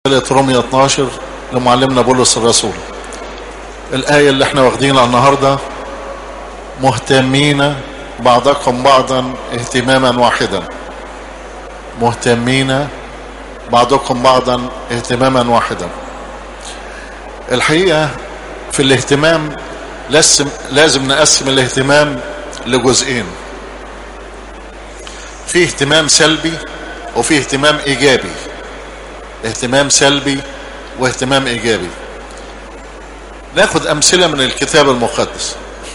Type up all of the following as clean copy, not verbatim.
رومية 12 لمعلمنا بولس الرسول. الآية اللي احنا واخدينها النهاردة: مهتمين بعضكم بعضا اهتماما واحدا. مهتمين بعضكم بعضا اهتماما واحدا. الحقيقة في الاهتمام لازم نقسم الاهتمام لجزئين: في اهتمام سلبي وفي اهتمام ايجابي. اهتمام سلبي واهتمام ايجابي. ناخد امثلة من الكتاب المقدس.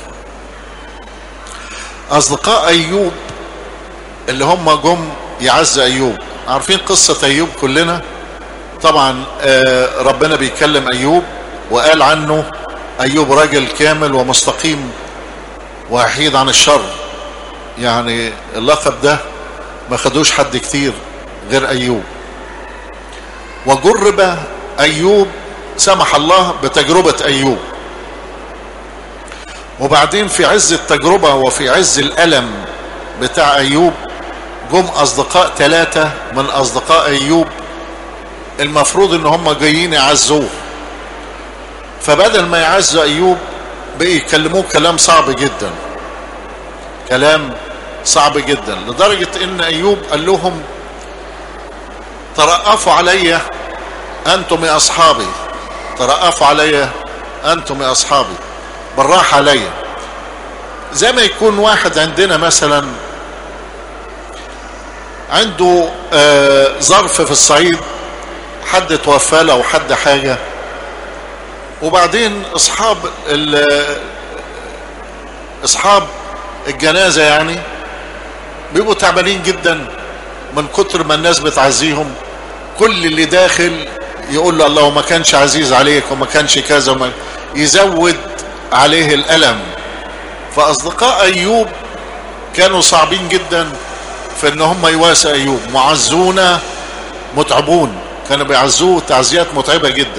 اصدقاء ايوب اللي هم جم يعز ايوب، عارفين قصة ايوب كلنا طبعا. ربنا بيكلم ايوب وقال عنه: ايوب راجل كامل ومستقيم وحيد عن الشر. يعني اللقب ده ما خدوش حد كتير غير ايوب. وجرب ايوب، سمح الله بتجربة ايوب، وبعدين في عز التجربة وفي عز الألم بتاع ايوب جم اصدقاء 3 من اصدقاء ايوب المفروض ان هم جايين يعزوه، فبدل ما يعزوا ايوب بقى يكلموه كلام صعب جدا، كلام صعب جدا، لدرجة ان ايوب قال لهم: ترأفوا علي انتم يا اصحابي، ترأفوا علي انتم يا اصحابي، بالراحة علي. زي ما يكون واحد عندنا مثلا عنده ظرف في الصعيد، حد توفى له او حد حاجة، وبعدين اصحاب الجنازة يعني بيبقوا تعبانين جدا من كتر ما الناس بتعزيهم. كل اللي داخل يقول له: الله ما كانش عزيز عليك وما كانش كذا، وما يزود عليه الألم. فأصدقاء أيوب كانوا صعبين جدا في ان هم يواسوا أيوب، معزون متعبون، كانوا بيعزوه تعزيات متعبة جدا.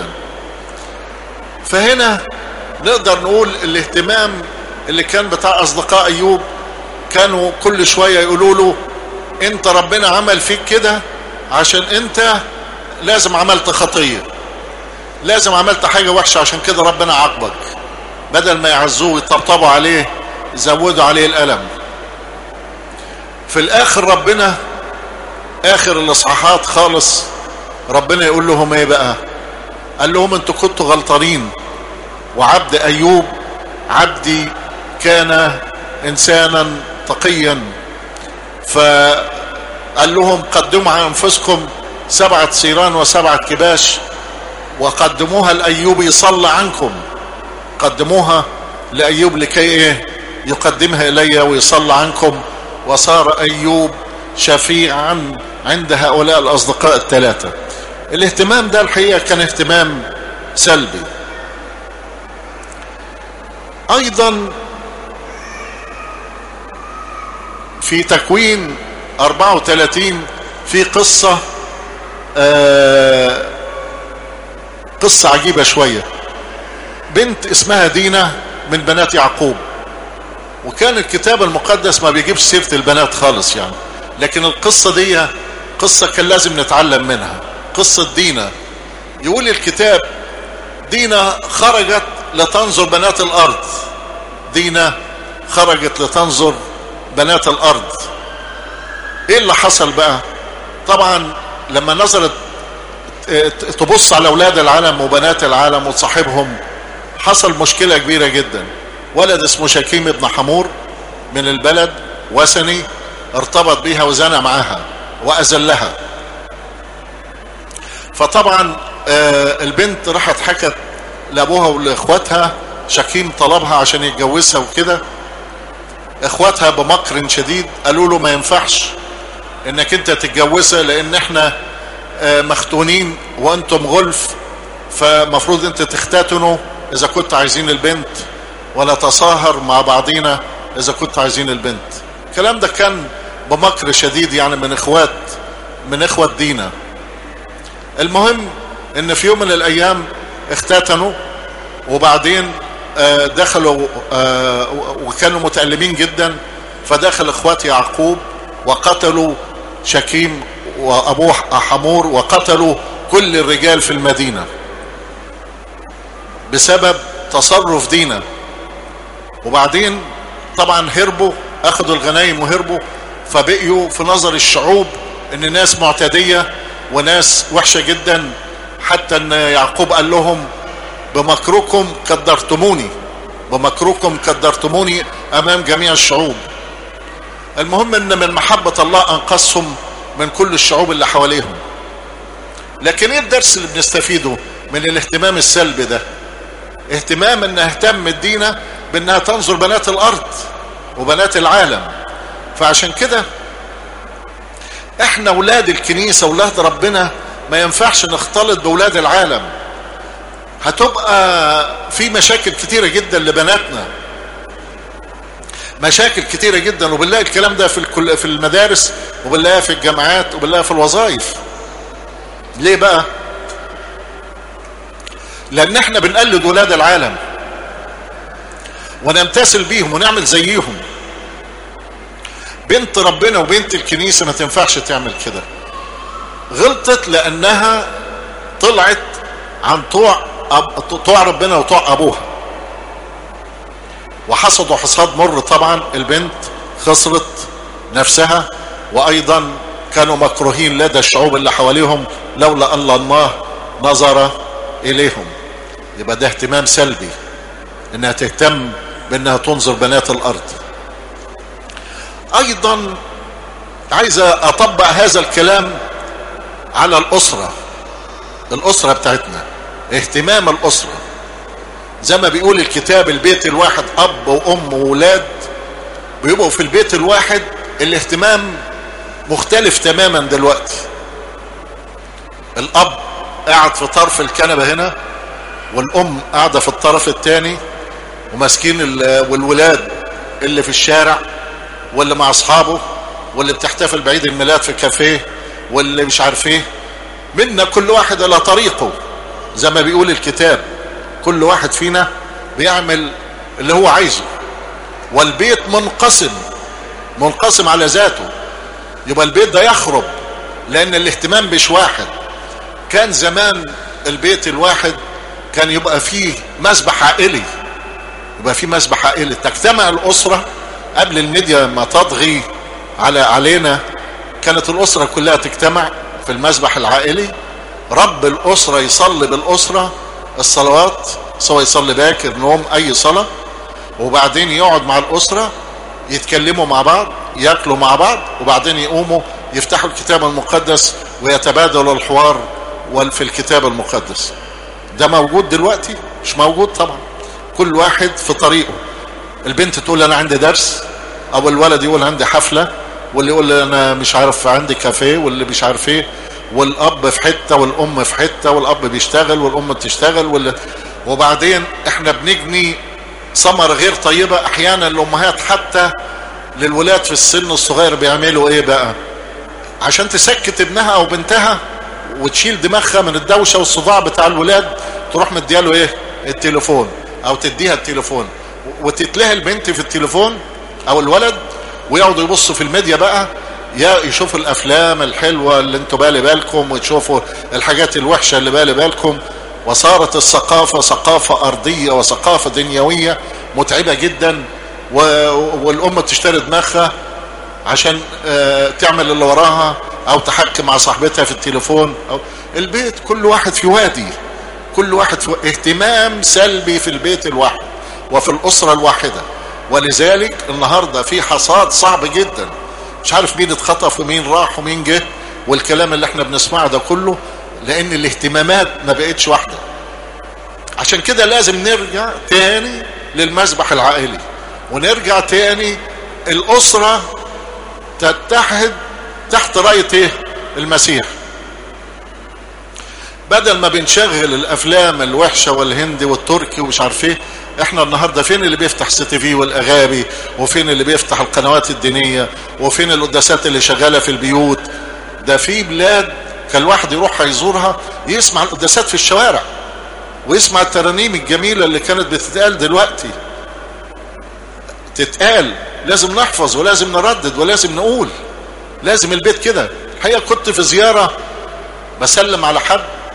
فهنا نقدر نقول الاهتمام اللي كان بتاع أصدقاء أيوب، كانوا كل شوية يقولوا له: انت ربنا عمل فيك كده عشان انت لازم عملت خطية، لازم عملت حاجة وحشة، عشان كده ربنا عاقبك. بدل ما يعزوه ويطبطبوا عليه يزودوا عليه الألم. في الآخر ربنا آخر الإصحاحات خالص ربنا يقول لهم ايه بقى؟ قال لهم: انتوا كنتوا غلطانين، وعبد أيوب عبدي كان إنسانا تقيا. فقال لهم: قدموا على أنفسكم 7 صيران و7 كباش وقدموها لأيوب يصلى عنكم. قدموها لأيوب لكي ايه؟ يقدمها إلي ويصلى عنكم. وصار أيوب شفيعا عند هؤلاء الأصدقاء 3. الاهتمام ده الحقيقة كان اهتمام سلبي. أيضا في تكوين 34 في قصة عجيبة شوية. بنت اسمها دينا من بنات يعقوب، وكان الكتاب المقدس ما بيجيبش سيرة البنات خالص يعني، لكن القصة دي قصة كان لازم نتعلم منها. قصة دينا، يقول الكتاب: دينا خرجت لتنظر بنات الأرض. دينا خرجت لتنظر بنات الأرض. ايه اللي حصل بقى؟ طبعا لما نظرت تبص على أولاد العالم وبنات العالم وتصاحبهم، حصل مشكلة كبيرة جدا. ولد اسمه شكيم ابن حمور من البلد وثني ارتبط بيها وزنى معاها وأذلها. فطبعا البنت راحت حكت لأبوها ولإخواتها. شكيم طلبها عشان يتجوزها وكده. إخواتها بمكر شديد قالوا له: ما ينفعش انك انت تتجوزها، لان احنا مختونين وانتم غلف، فمفروض انت تختتنوا اذا كنت عايزين البنت، ولا تصاهر مع بعضينا اذا كنت عايزين البنت. الكلام ده كان بمكر شديد يعني من اخوة دينا. المهم ان في يوم من الايام اختتنوا، وبعدين دخلوا وكانوا متألمين جدا، فدخل اخوات يعقوب وقتلوا شكيم وابوه حمور، وقتلوا كل الرجال في المدينة بسبب تصرف دينا. وبعدين طبعا هربوا، اخذوا الغنايم وهربوا، فبقيوا في نظر الشعوب ان ناس معتدية وناس وحشة جدا، حتى ان يعقوب قال لهم بمكركم قدرتموني، بمكركم قدرتموني امام جميع الشعوب. المهم ان من محبة الله انقذهم من كل الشعوب اللي حواليهم. لكن ايه الدرس اللي بنستفيده من الاهتمام السلبي ده؟ اهتمام ان اهتم الدينة بانها تنظر بنات الارض وبنات العالم. فعشان كده احنا ولاد الكنيسة ولاد ربنا ما ينفعش نختلط بولاد العالم. هتبقى في مشاكل كتيرة جدا لبناتنا، مشاكل كتيرة جدا، وبنلاقي الكلام ده في المدارس، وبنلاقي في الجامعات، وبنلاقي في الوظائف. ليه بقى؟ لان احنا بنقلد ولاد العالم ونمتثل بيهم ونعمل زيهم. بنت ربنا وبنت الكنيسة ما تنفعش تعمل كده. غلطت لانها طلعت عن طوع ربنا وطوع ابوها، وحصدوا حصاد مر. طبعا البنت خسرت نفسها، وايضا كانوا مكروهين لدى الشعوب اللي حواليهم لولا ان الله نظر اليهم. يبقى ده اهتمام سلبي، انها تهتم بانها تنظر بنات الارض. ايضا عايز اطبق هذا الكلام على الاسرة بتاعتنا. اهتمام الاسرة زي ما بيقول الكتاب، البيت الواحد اب وام وولاد بيبقوا في البيت الواحد. الاهتمام مختلف تماما دلوقتي. الاب قاعد في طرف الكنبة هنا، والام قاعدة في الطرف الثاني، وماسكين والولاد اللي في الشارع، واللي مع اصحابه، واللي بتحتفل بعيد الميلاد في كافيه، واللي مش عارف ايه. منا كل واحد على طريقه زي ما بيقول الكتاب. كل واحد فينا بيعمل اللي هو عايزه، والبيت منقسم على ذاته. يبقى البيت ده يخرب لان الاهتمام مش واحد. كان زمان البيت الواحد كان يبقى فيه مسبح عائلي، تجتمع الاسرة قبل الميديا ما تضغي علينا. كانت الاسرة كلها تجتمع في المسبح العائلي، رب الاسرة يصلي بالاسرة الصلوات، سواء يصلي باكر، نوم، اي صلاة، وبعدين يقعد مع الاسرة يتكلموا مع بعض، ياكلوا مع بعض، وبعدين يقوموا يفتحوا الكتاب المقدس ويتبادلوا الحوار في الكتاب المقدس. ده موجود دلوقتي؟ مش موجود طبعا. كل واحد في طريقه. البنت تقول انا عندي درس، او الولد يقول عندي حفلة، واللي يقول انا مش عارف عندي كافيه، واللي مش عارف ايه، والاب في حتة والام في حتة، والاب بيشتغل والام بتشتغل، وبعدين احنا بنجني ثمرة غير طيبة. احيانا الامهات حتى للولاد في السن الصغير بيعملوا ايه بقى عشان تسكت ابنها او بنتها وتشيل دماغها من الدوشة والصداع بتاع الولاد؟ تروح مدياله ايه؟ التليفون، او تديها التليفون، وتتلهي البنت في التليفون او الولد، ويقعدوا يبصوا في الميديا بقى، يشوفوا الافلام الحلوة اللي انتوا بالي بالكم، وتشوفوا الحاجات الوحشة اللي بالي بالكم. وصارت الثقافة ثقافة ارضية وثقافة دنيوية متعبة جدا، والام تشتري دماغها عشان تعمل اللي وراها، او تحكي مع صاحبتها في التليفون. أو البيت كل واحد في وادي، كل واحد في اهتمام سلبي في البيت الواحد وفي الاسرة الواحدة. ولذلك النهاردة في حصاد صعب جدا، مش عارف مين اتخطف ومين راح ومين جه، والكلام اللي احنا بنسمعه ده كله، لان الاهتمامات ما بقتش واحدة. عشان كده لازم نرجع تاني للمسبح العائلي، ونرجع تاني الاسرة تتحد تحت راية ايه؟ المسيح. بدل ما بنشغل الافلام الوحشة والهندي والتركي ومش عارف ايه، احنا النهاردة فين اللي بيفتح سي تي في والاغابي، وفين اللي بيفتح القنوات الدينية، وفين القداسات اللي شغالة في البيوت؟ ده في بلاد كان الواحد يروح يزورها يسمع القداسات في الشوارع، ويسمع الترانيم الجميلة اللي كانت بتتقال دلوقتي تتقال. لازم نحفظ ولازم نردد ولازم نقول، لازم البيت كده. الحقيقة كنت في زيارة بسلم على حد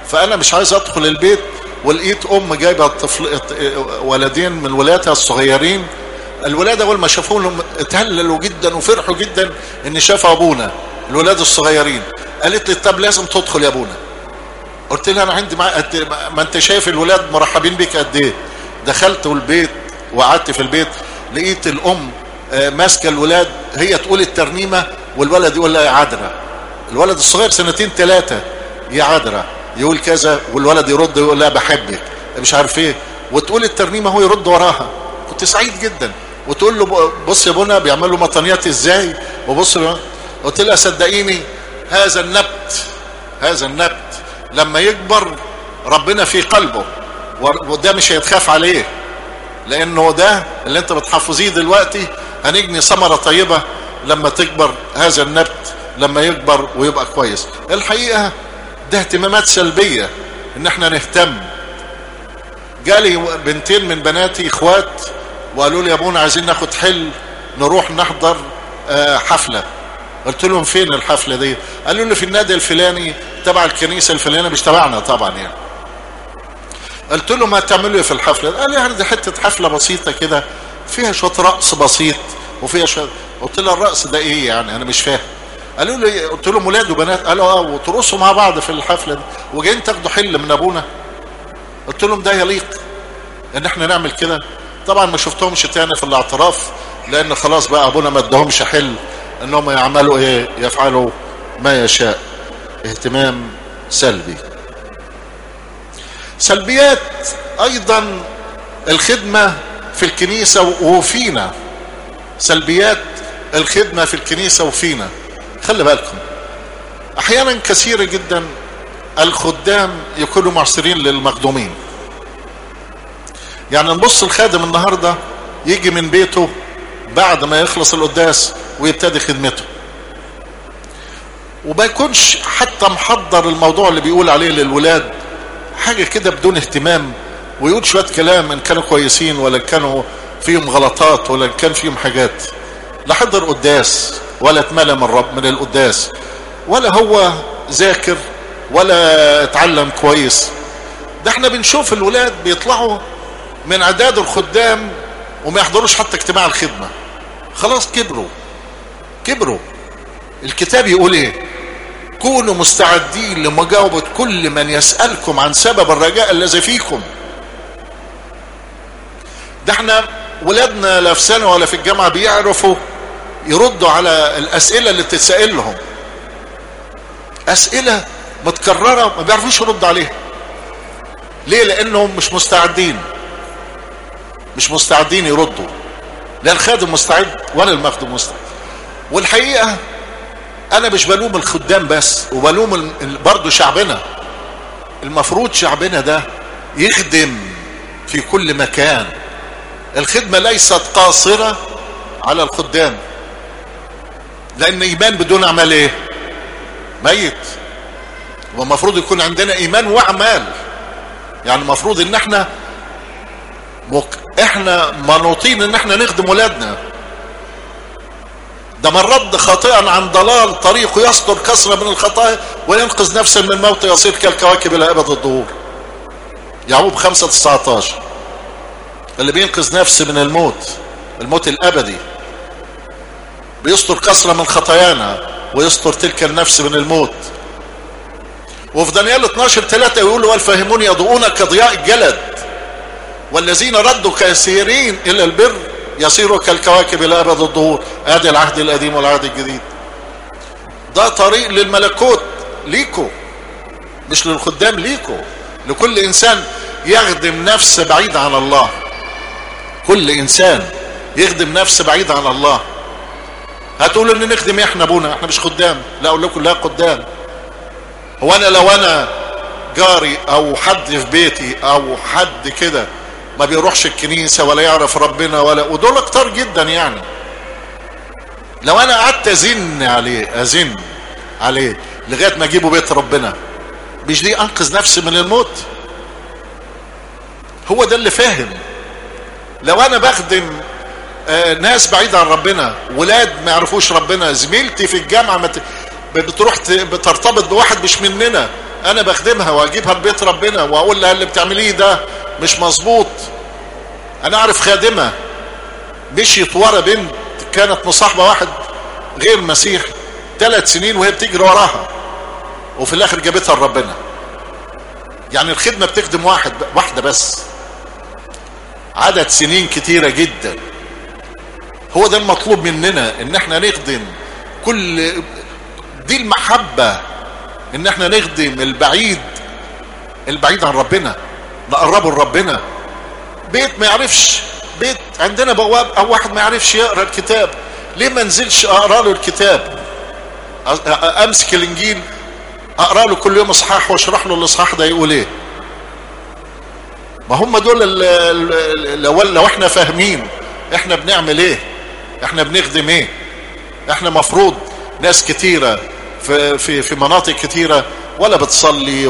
فانا مش عايز ادخل البيت ولقيت ام جايبه طفل ولدين من ولادها الصغيرين. الولاد اول ما شافوهم اتهللوا جدا وفرحوا جدا ان شافوا ابونا الولاد الصغيرين. قالت لي طب لازم تدخل يا ابونا. قلت لها انا عندي ما انت شايف الولاد مرحبين بيك قد ايه. دخلت البيت وقعدت في البيت، لقيت الام ماسكه الولاد، هي تقول الترنيمه والولد يقول لها يا عذراء. الولد الصغير 2 3 يا عذراء يقول كذا، والولد يرد يقول لها بحبك مش عارف ايه، وتقول الترنيمه هو يرد وراها. كنت سعيد جدا. وتقول له بص يا ابونا بيعملوا مطنيات ازاي، وبص له. قلت لها صدقيني هذا النبت لما يكبر ربنا في قلبه، وده مش هيتخاف عليه، لانه ده اللي انت بتحفظيه دلوقتي هنجني ثمره طيبه لما تكبر هذا النبت، لما يكبر ويبقى كويس. الحقيقه ده اهتمامات سلبيه ان احنا نهتم. جالي بنتين من بناتي اخوات وقالوا لي يا ابونا عايزين ناخد حل نروح نحضر حفله. قلت لهم فين الحفله دي؟ قالوا لي في النادي الفلاني تبع الكنيسه الفلانيه، مش تبعنا طبعا يعني. قلت لهم ما تعملوا ايه في الحفله؟ قال لي يعني دي حته حفله بسيطه كده فيها شويه رقص بسيط وفيها شويه. قلت له الرقص ده ايه يعني؟ انا مش فاهم. قالوا لي، قلت لهم ولاد وبنات. قالوا وترقصوا مع بعض في الحفله دي وجايين تاخدوا حل من ابونا؟ قلت لهم ده يليق ان احنا نعمل كده؟ طبعا ما شفتهمش تاني في الاعتراف، لان خلاص بقى ابونا ما ادهمش حل انهم يعملوا ايه، يفعلوا ما يشاء. اهتمام سلبي. سلبيات ايضا الخدمة في الكنيسة وفينا. سلبيات الخدمة في الكنيسة وفينا. خلي بالكم احيانا كثيرة جدا الخدام يكونوا معسرين للمخدومين. يعني نبص الخادم النهاردة يجي من بيته بعد ما يخلص القداس ويبتدي خدمته، وما يكونش حتى محضر الموضوع اللي بيقول عليه للولاد، حاجة كده بدون اهتمام، ويقول شوية كلام ان كانوا كويسين ولا كانوا فيهم غلطات ولا كان فيهم حاجات. لا حضر قداس ولا اتملى من القداس، ولا هو ذاكر ولا اتعلم كويس. ده احنا بنشوف الولاد بيطلعوا من اعداد الخدام وما يحضروش حتى اجتماع الخدمة. خلاص كبروا. الكتاب يقول ايه؟ كونوا مستعدين لمجاوبة كل من يسألكم عن سبب الرجاء الذي فيكم. ده احنا ولادنا لا في سنة ولا في الجامعة بيعرفوا يردوا على الأسئلة اللي تتسأل لهم. أسئلة متكررة ما بيعرفوش يردوا عليها. ليه؟ لأنهم مش مستعدين يردوا. لا الخادم مستعد ولا المخدوم مستعد. والحقيقة انا مش بلوم الخدام بس، وبلوم برضو شعبنا. المفروض شعبنا ده يخدم في كل مكان. الخدمة ليست قاصرة على الخدام، لان ايمان بدون اعمال ايه؟ ميت. ومفروض يكون عندنا ايمان واعمال. يعني المفروض ان احنا منوطين ان احنا نخدم ولادنا. ده من رد خاطئا عن ضلال طريقه يستر كثرة من الخطايا وينقذ نفسا من الموت يصير كالكواكب الى ابد الدهور. يعقوب 5:19. اللي بينقذ نفس من الموت الابدي بيستر كثرة من خطايانا ويستر تلك النفس من الموت. وفي دانيال 12:3 يقول والفاهمون يضوءون كضياء الجلد والذين ردوا كثيرين الى البر يصيروا كالكواكب الى ابد الدهور. ادي العهد القديم والعهد الجديد. ده طريق للملكوت ليكو، مش للخدام، ليكو. لكل انسان يخدم نفس بعيد عن الله. كل انسان يخدم نفس بعيد عن الله. هتقولوا ان نخدم احنا ابونا احنا مش خدام. لا اقول لكم لا خدام. هو انا لو انا جاري او حد في بيتي او حد كده ما بيروحش الكنيسة ولا يعرف ربنا ودول اكتر جدا يعني، لو انا قعدت ازن عليه لغاية ما اجيبه بيت ربنا، مش دي انقذ نفسي من الموت؟ هو ده اللي فاهم. لو انا بخدم ناس بعيد عن ربنا، ولاد ما يعرفوش ربنا، زميلتي في الجامعة بتروح بترتبط بواحد مش مننا، انا بخدمها واجيبها لبيت ربنا واقول لها اللي بتعمليه ده مش مظبوط. انا اعرف خادمة مشيت ورا بنت كانت مصاحبة واحد غير مسيحي 3 سنين وهي بتجري وراها، وفي الاخر جابتها لربنا. يعني الخدمة بتخدم واحدة بس عدد سنين كتيرة جدا. هو ده المطلوب مننا، ان احنا نخدم كل دي المحبة، ان احنا نخدم البعيد عن ربنا، نقربه لربنا. بيت ما يعرفش، بيت عندنا بواب او واحد ما يعرفش يقرأ الكتاب، ليه ما نزلش اقرأ له الكتاب؟ امسك الانجيل اقرأ له كل يوم اصحاح واشرح له الاصحاح ده يقول ايه. ما هم دول لو احنا فاهمين احنا بنعمل ايه، احنا بنخدم ايه. احنا مفروض ناس كتيرة في مناطق كتيرة ولا بتصلي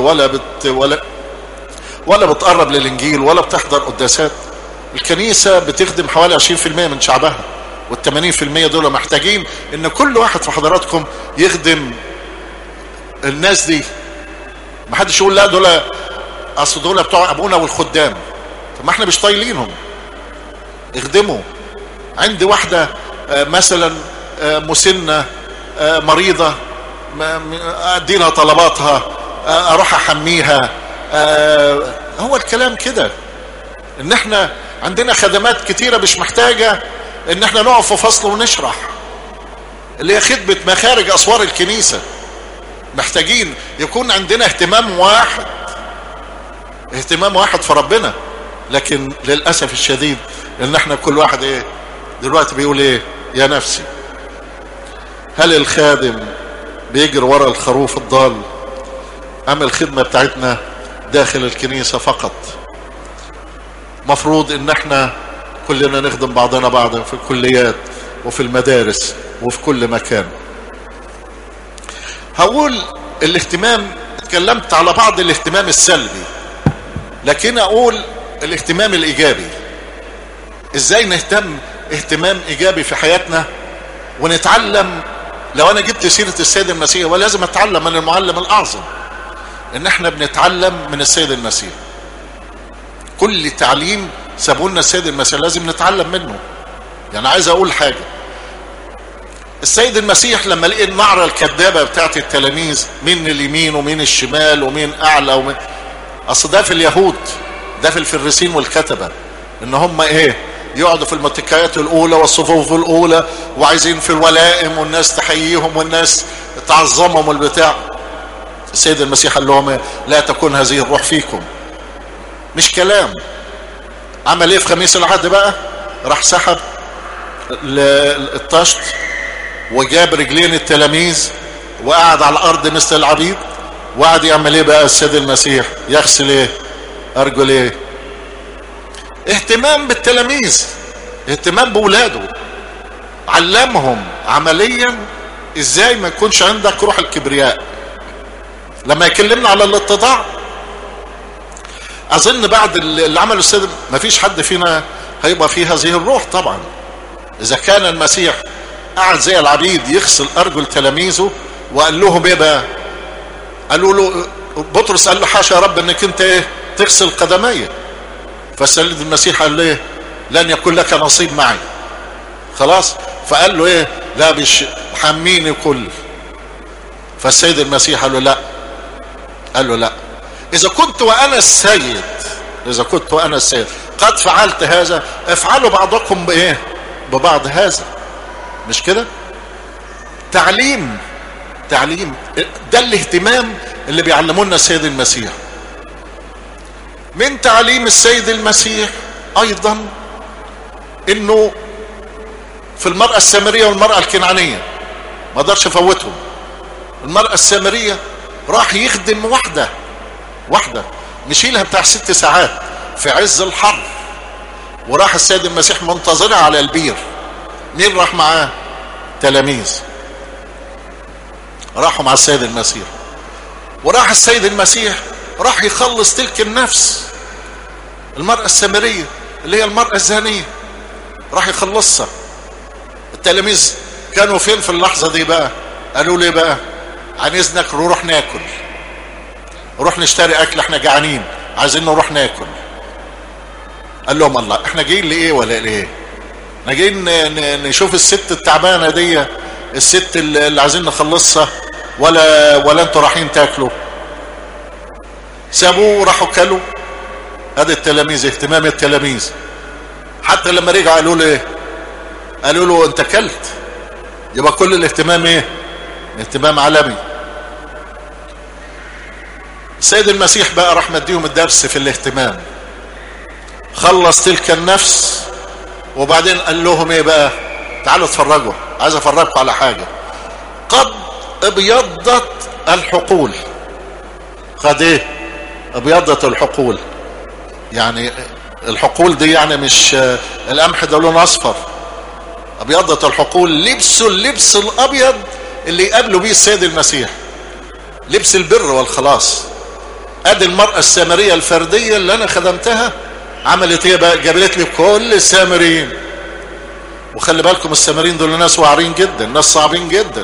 ولا بتقرب للانجيل ولا بتحضر قداسات. الكنيسة بتخدم حوالي 20% من شعبها، وال80% دول محتاجين ان كل واحد في حضراتكم يخدم الناس دي. ما حدش يقول لا دول اصل دول بتوع ابونا والخدام. طب ما احنا مش طايلينهم، اخدموا. عندي واحدة مثلا مسنة مريضة، ادينا طلباتها، اروح احميها. هو الكلام كده، ان احنا عندنا خدمات كتيرة مش محتاجة ان احنا نقف في فصل ونشرح، اللي هي خدمة مخارج اسوار الكنيسة. محتاجين يكون عندنا اهتمام واحد في ربنا. لكن للأسف الشديد ان احنا كل واحد ايه دلوقتي بيقول ايه يا نفسي. هل الخادم بيجري ورا الخروف الضال ام الخدمة بتاعتنا داخل الكنيسة فقط؟ مفروض ان احنا كلنا نخدم بعضنا بعضا في الكليات وفي المدارس وفي كل مكان. هقول الاهتمام، اتكلمت على بعض الاهتمام السلبي، لكن اقول الاهتمام الايجابي. ازاي نهتم اهتمام ايجابي في حياتنا ونتعلم. لو انا جبت سيرة السيد المسيح ولازم اتعلم من المعلم الاعظم، ان احنا بنتعلم من السيد المسيح. كل تعليم سابولنا السيد المسيح لازم نتعلم منه. يعني عايز اقول حاجة، السيد المسيح لما لقي النعرة الكذابة بتاعت التلاميذ مين اليمين ومين الشمال ومين اعلى ومين، اصل ده في اليهود، ده في الفريسين والكتبة، ان هم ايه يقعدوا في المتكيات الاولى والصفوف الاولى وعايزين في الولائم والناس تحييهم والناس تعظمهم والبتاع. السيد المسيح قال لهم لا تكون هذه الروح فيكم. مش كلام. عمل ايه في خميس العهد بقى؟ راح سحب الطشت وجاب رجلين التلاميذ وقعد على الارض مثل العبيد، وقعد يعمل ايه بقى السيد المسيح؟ يغسل ايه؟ ارجل ايه؟ اهتمام بالتلاميذ، اهتمام بولاده، علمهم عمليا ازاي ما يكونش عندك روح الكبرياء. لما يكلمنا على الاتضاع، اظن بعد اللي عمله السيد ما فيش حد فينا هيبقى فيه هذه الروح طبعا. اذا كان المسيح قعد زي العبيد يغسل ارجل تلاميذه وقال لهم ايه بقى؟ قالوا له، بطرس قال له حاشا يا رب انك انت ايه تغسل قدمي. فالسيد المسيح قال له ايه؟ لن يكون لك نصيب معي. خلاص. فقال له ايه؟ لا مش حميني كل. فالسيد المسيح قال له لا، قال له لا، اذا كنت وانا السيد قد فعلت هذا افعلوا بعضكم بايه؟ ببعض هذا. مش كده؟ تعليم ده الاهتمام اللي بيعلمونا السيد المسيح. من تعليم السيد المسيح ايضا انه في المرأة السامرية والمرأة الكنعانية ما قدرش افوتهم. المرأة السامرية راح يخدم واحدة مشيلها بتاع 6 ساعات في عز الحر، وراح السيد المسيح منتظرها على البير. مين راح معاه؟ تلاميذ راحوا مع السيد المسيح. وراح السيد المسيح راح يخلص تلك النفس، المرأة السامرية اللي هي المرأة الزانية، راح يخلصها. التلاميذ كانوا فين في اللحظة دي بقى؟ قالوا لي بقى عن اذنك نروح ناكل. روح نشتري اكل، احنا جعانين عايزين نروح ناكل. قال لهم الله احنا جايين لايه ولا لايه؟ احنا جايين نشوف الست التعبانه دي، الست اللي عايزين نخلصها، ولا انتوا رايحين تاكلوا؟ سابوه وراحوا كلوا. هذا التلاميذ، اهتمام التلاميذ. حتى لما رجعوا قالوا له ايه؟ قالوا له انت كلت، يبقى كل الاهتمام ايه؟ اهتمام عالمي. السيد المسيح بقى راح مديهم الدرس في الاهتمام. خلص تلك النفس وبعدين قال لهم ايه بقى؟ تعالوا اتفرجوا، عايز افرجكم على حاجة. قد ابيضت الحقول. قد ايه؟ ابيضت الحقول. يعني الحقول دي يعني مش القمح ده لون اصفر. ابيضت الحقول، لبسوا اللبس الابيض اللي يقابلوا بيه السيد المسيح، لبس البر والخلاص. ادي المرأة السامرية الفردية اللي انا خدمتها عملت ايه بقى؟ جابت لي كل السامريين. وخلي بالكم السامريين دول ناس واعرين جدا، ناس صعبين جدا.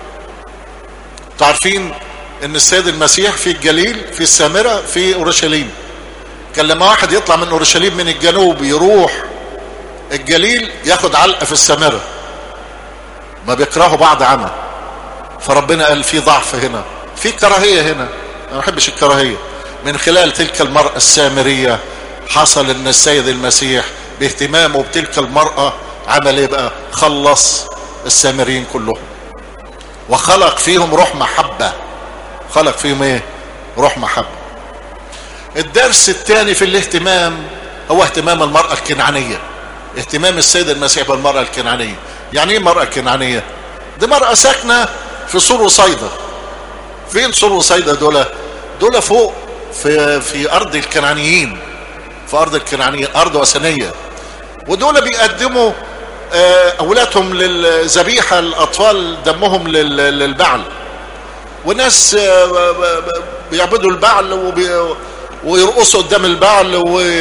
تعرفين ان السيد المسيح في الجليل، في السامرة، في اورشليم. كان لما واحد يطلع من اورشليم من الجنوب يروح الجليل ياخد علقة في السامرة، ما بيكرهوا بعض عمى. فربنا قال في ضعف هنا، في كراهية هنا، انا ما بحبش الكراهية. من خلال تلك المرأة السامرية حصل ان السيد المسيح باهتمامه بتلك المرأة عمل ايه بقى؟ خلص السامريين كلهم وخلق فيهم روح محبة. خلق فيهم ايه؟ روح محبة. الدرس الثاني في الاهتمام هو اهتمام المرأة الكنعانية. اهتمام السيد المسيح بالمرأة الكنعانية. يعني ايه المرأة الكنعانية؟ دي مرأة ساكنة في سور وصيدا. فين سور وصيدا دول فوق في ارض الكنعانيين، في ارض الكنعانيين، ارض وثنية. ودول بيقدموا اولادهم للذبيحة، الاطفال دمهم للبعل. وناس بيعبدوا البعل ويرقصوا قدام البعل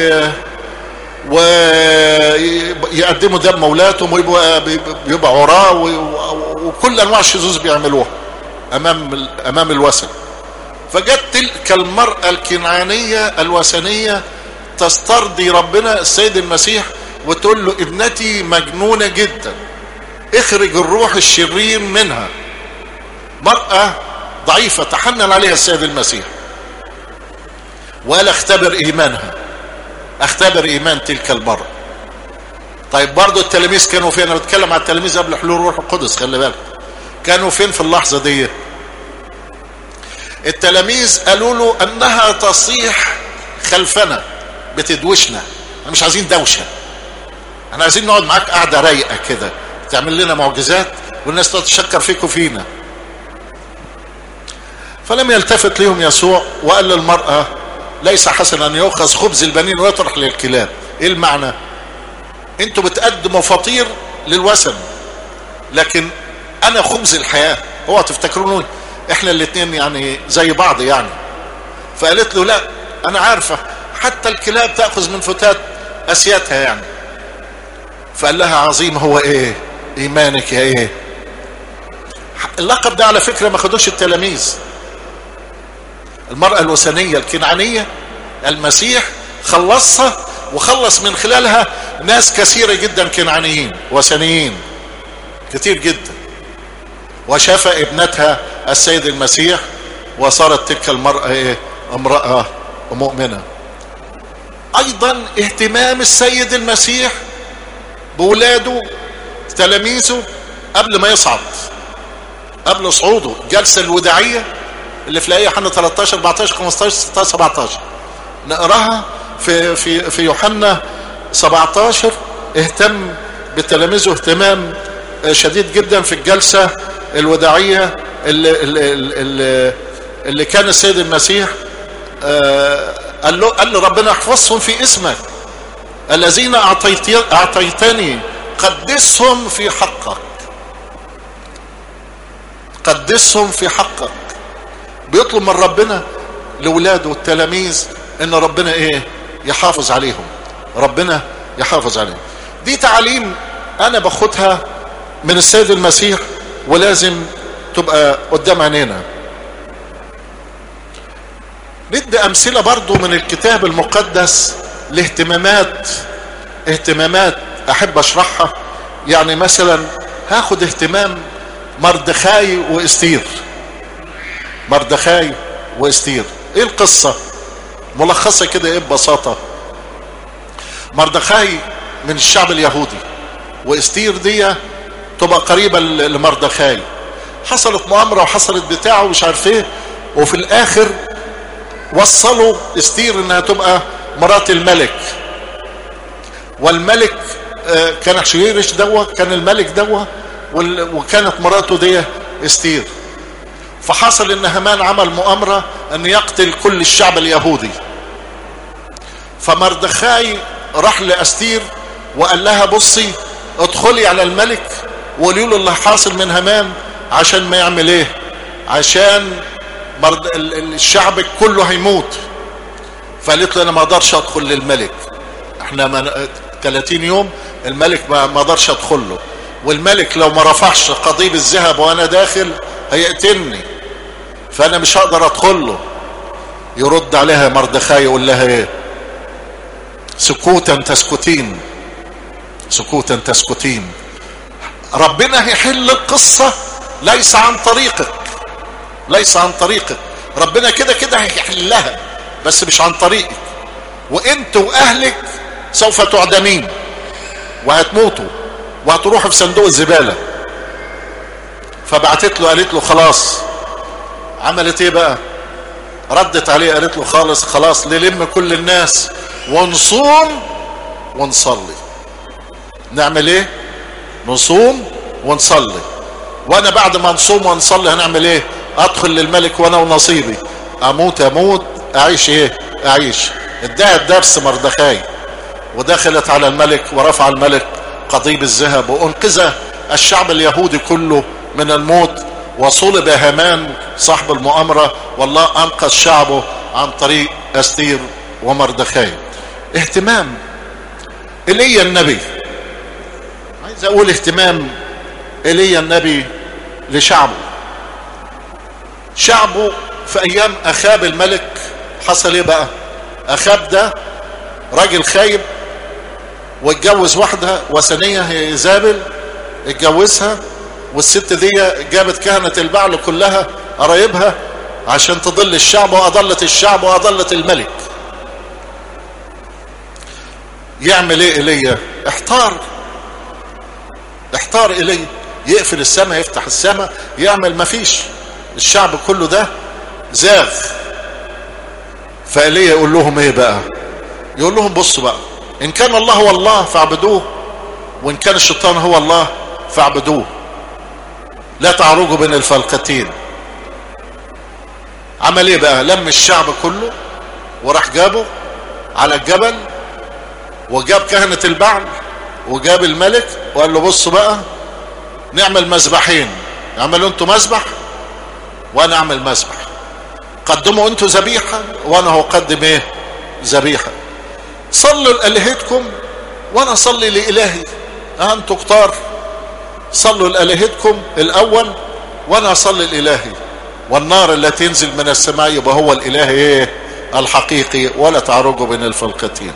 ويقدموا دم اولادهم ويبقوا عراة وكل انواع الشذوذ بيعملوها امام الوثن. فجت تلك المرأة الكنعانية الوثنية تسترضي ربنا السيد المسيح وتقول له ابنتي مجنونة جدا، اخرج الروح الشرير منها. مرأة ضعيفة تحنن عليها السيد المسيح وقال اختبر ايمانها، اختبر ايمان تلك المرأة. طيب برضو التلاميذ كانوا فين؟ انا بتكلم عن التلاميذ قبل حلول الروح القدس، خلي بالك كانوا فين في اللحظة دي؟ التلاميذ قالوا له انها تصيح خلفنا، بتدوشنا، احنا مش عايزين دوشة، احنا عايزين نقعد معاك قاعدة رايقة كده تعمل لنا معجزات والناس تتشكر فيك وفينا. فلم يلتفت لهم يسوع وقال للمرأة ليس حسنا ان يؤخذ خبز البنين ويطرح للكلاب. ايه المعنى؟ انتوا بتقدموا فطير للوثن لكن انا خبز الحياة. هو تفتكرون احنا الاتنين يعني زي بعض يعني؟ فقالت له لا انا عارفة حتى الكلاب تأخذ من فتات اسياتها يعني. فقال لها عظيم هو ايه ايمانك يا ايه. اللقب ده على فكرة ما خدوش التلاميذ. المرأة الوثنية الكنعانية المسيح خلصها وخلص من خلالها ناس كثيرة جدا كنعانيين وثنيين كتير جدا، وشفى ابنتها السيد المسيح وصارت تلك المرأة ايه؟ امرأة مؤمنة. ايضا اهتمام السيد المسيح بولاده تلاميذه قبل ما يصعد، قبل صعوده، الجلسة الوداعية اللي في الآية يوحنا 13 14 15 16 17 نقراها في يوحنا 17. اهتم بتلاميذه اهتمام شديد جدا في الجلسة الوداعية اللي كان السيد المسيح قال له ربنا احفظهم في اسمك الذين اعطيتني قدسهم في حقك. قدسهم في حقك. بيطلب من ربنا لولاده والتلاميذ ان ربنا ايه؟ يحافظ عليهم، ربنا يحافظ عليهم. دي تعليم انا باخدها من السيد المسيح ولازم تبقى قدام عينينا. ندي امثلة برضو من الكتاب المقدس اهتمامات احب اشرحها. يعني مثلا هاخد اهتمام مردخاي واستير. مردخاي واستير، ايه القصة ملخصة كده ايه ببساطة؟ مردخاي من الشعب اليهودي، واستير دي تبقى قريبة لمردخاي. حصلت مؤامرة وحصلت بتاعه ومش عارف ايه، وفي الاخر وصلوا استير انها تبقى مرات الملك. والملك كان احشويرش دوا، كان الملك دوا، وكانت مراته دي استير. فحصل ان هامان عمل مؤامرة ان يقتل كل الشعب اليهودي. فمردخاي راح لاستير وقال لها بصي ادخلي على الملك وقولي له اللي حاصل من هامان، عشان ما يعمل ايه؟ عشان الشعب كله هيموت. فقالت له انا ما اقدرش ادخل للملك، احنا 30 يوم الملك ما اقدرش ادخل له، والملك لو ما رفعش قضيب الذهب وانا داخل هيقتلني، فانا مش هقدر ادخل له. يرد عليها مردخاي يقول لها ايه؟ سكوتا تسكتين، سكوتا تسكتين. ربنا هيحل القصة ليس عن طريقك، ليس عن طريقك. ربنا كده كده هيحلها بس مش عن طريقك، وانت واهلك سوف تعدمين وهتموتوا وهتروحوا في صندوق الزبالة. فبعتت له قالت له خلاص. عملت ايه بقى؟ ردت عليه قالت له خلاص نلم كل الناس ونصوم ونصلي. نعمل ايه؟ نصوم ونصلي. وانا بعد ما نصوم ونصلي هنعمل ايه؟ ادخل للملك وانا ونصيبي، اموت اعيش ايه؟ اعيش. اداها الدرس مردخاي، ودخلت على الملك ورفع الملك قضيب الذهب وانقذ الشعب اليهودي كله من الموت، وصلب هامان صاحب المؤامرة، والله انقذ شعبه عن طريق استير ومردخاي. اهتمام ايليا النبي، عايز اقول اهتمام ايليا النبي لشعبه. شعبه في ايام اخاب الملك حصل ايه بقى؟ اخاب ده راجل خايب واتجوز واحدة وثنية هي ايزابل، اتجوزها، والست دي جابت كهنة البعل كلها قرايبها عشان تضل الشعب، واضلت الشعب واضلت الملك. يعمل ايه ايليا؟ احتار ايليا، يقفل السماء يفتح السماء يعمل، مفيش، الشعب كله ده زاغ. فايليا يقول لهم ايه بقى؟ يقول لهم بصوا بقى، ان كان الله هو الله فاعبدوه، وان كان الشيطان هو الله فاعبدوه، لا تعرجوا بين الفلقتين. عمل ايه بقى؟ لم الشعب كله وراح جابه على الجبل، وجاب كهنة البعل وجاب الملك وقال له بصوا بقى نعمل مذبحين، اعملوا انتوا مذبح وانا اعمل مذبح، قدموا انتوا ذبيحة وانا هقدم ايه؟ ذبيحة. صلوا لآلهتكم وانا اصلي لإلهي، انتوا كتار، صلوا لآلهتكم الاول وانا اصلي لإلهي، والنار التي تنزل من السماء يبقى هو الاله ايه؟ الحقيقي، ولا تعرجوا بين الفلقتين.